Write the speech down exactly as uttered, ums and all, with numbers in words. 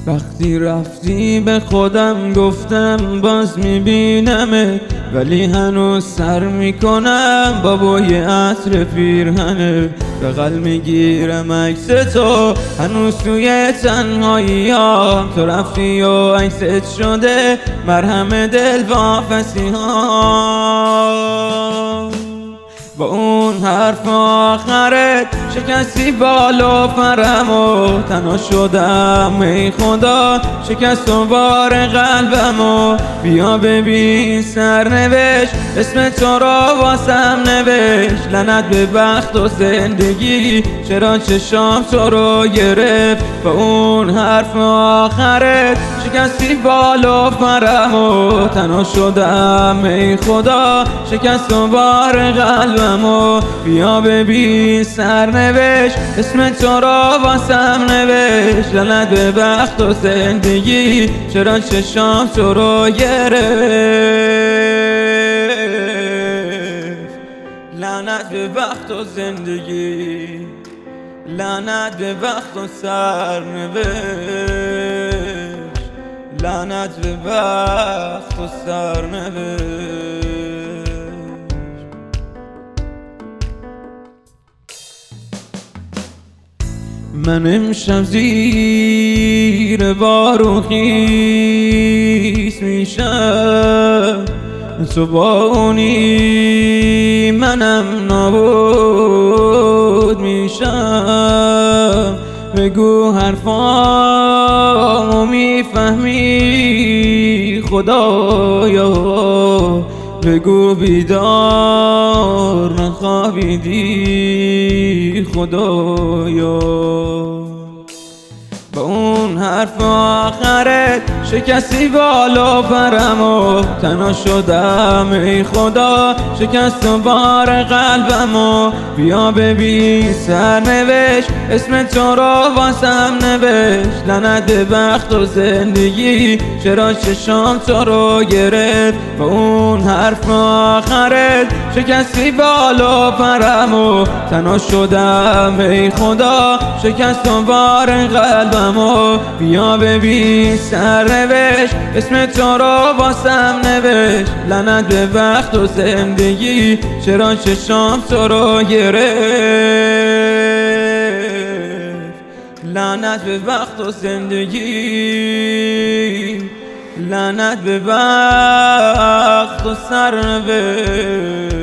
وقتی رفتی به خودم گفتم باز میبینمت، ولی هنوز سر میکنم با بوی عطر پیرهنت. بغل میگیرم عکس تو هنوز توی تنهاییام، تو رفتی و عکست شده مرهم دل واپسی ها. با اون حرف آخرت شکستی بالا پرم و تنها شدم. ای خدا شکست و بار قلبم و بیا ببین سرنوشت اسم تو را واسم نوشت. لعنت به بخت و زندگی چرا چشام تو رو گرفت. با اون حرف آخرت شکستی بالا پرم و تنها شدم. ای خدا شکست و بار قلبم و بیا ببین سرنوشت اسم تو را واسم نوشت. لعنت به بخت و زندگی چرا چشام تو رو گرفت. لعنت به بخت و زندگی، لعنت به بخت و سرنوشت، لعنت به بخت و سرنوشت. من امشب زیر بار و خیس میشم، تو با اونی منم نابود میشم. بگو حرفامو میفهمی خدایا، بگو بیدار نخوابیدی خدایا. با اون حرف آخرت شکستی بالا پرم و تنها شدم. ای خدا شکست و بار قلبم و بیا ببین سرنوشت اسم تو را واسم نوشت. لعنت به بخت و زندگی چرا چشام تو رو گرفت. با اون حرف آخرت شکستی بالا پرم و تنها شدم. ای خدا شکست و بار قلبم و بیا ببین سرنوشت اسم تو را واسم نوشت. لعنت به بخت و زندگی چرا چشام تو رو گرفت. لعنت به بخت و زندگی، لعنت به بخت و سرنوشت.